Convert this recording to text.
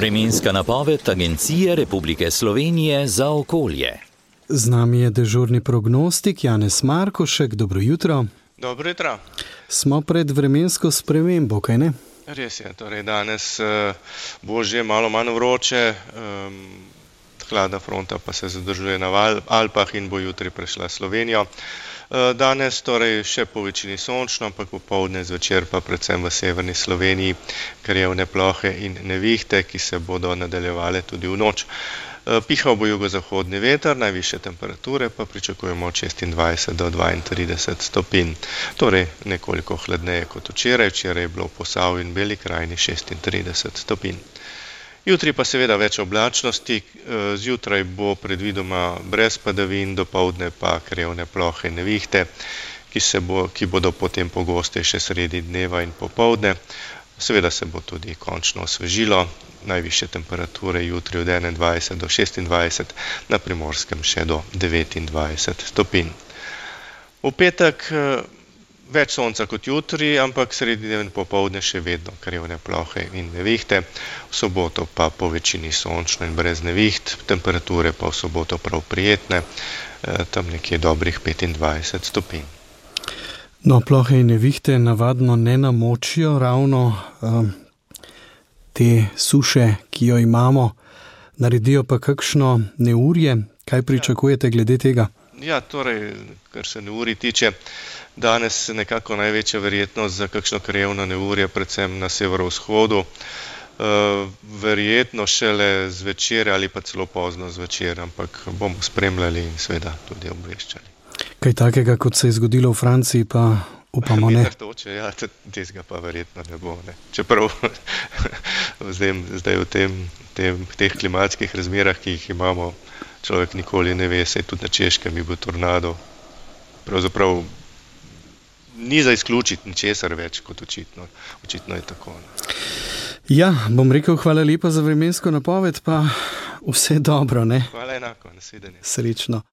Vremenska napoved Agencije Republike Slovenije za okolje. Z nami je dežurni prognostik Janez Markošek. Dobro jutro. Dobro jutro. Smo pred vremensko spremembo, kaj ne? Res je, torej danes bo že malo manj vroče, hladna fronta pa se zadržuje na Alpah in bo jutri prešla Slovenijo. Danes torej še po večini sončno, ampak popoldne zvečer pa predvsem v severni Sloveniji krajevne plohe in nevihte, ki se bodo nadaljevale tudi v noč. Pihal bo jugozahodni veter, najvišje temperature pa pričakujemo od 26 do 32 stopinj. Torej nekoliko hladneje kot včeraj je bilo v Posavju in Beli krajini 36 stopinj. Jutri pa seveda več oblačnosti, zjutraj bo predvidoma brez padavin, dopoldne pa krajevne plohe in nevihte, ki bodo potem pogostejše sredi dneva in popoldne. Seveda se bo tudi končno osvežilo, najvišje temperature jutri od 21 do 26, na Primorskem še do 29 stopinj. V petek več sonca kot jutri, ampak sredi dneva in popoldne še vedno krajevne plohe in nevihte. V soboto pa po večini sončno in brez neviht, temperature pa v soboto prav prijetne, tam nekje dobrih 25 stopinj. No, plohe in nevihte navadno ne namočijo ravno te suše, ki jo imamo, naredijo pa kakšno neurje. Kaj pričakujete glede tega? Ja, torej, kar se neurij tiče, danes nekako največja verjetnost za kakšno krajevno neurje, predvsem na severovzhodu, verjetno šele zvečer ali pa celo pozno zvečer, ampak bomo spremljali in seveda tudi obveščali. Kaj takega, kot se je zgodilo v Franciji, pa upamo ne? Toče, ja, tega pa verjetno ne bo. Ne. Čeprav zdaj v teh klimatskih razmerah, ki jih imamo, človek nikoli ne ve, saj tudi na Češkem je bil tornado. Pravzaprav ni za izključiti ničesar več kot očitno. Očitno je tako. Ne. Ja, bom rekel hvala lepa za vremensko napoved, pa vse dobro, ne? Hvala enako, nasvidenje. Srečno.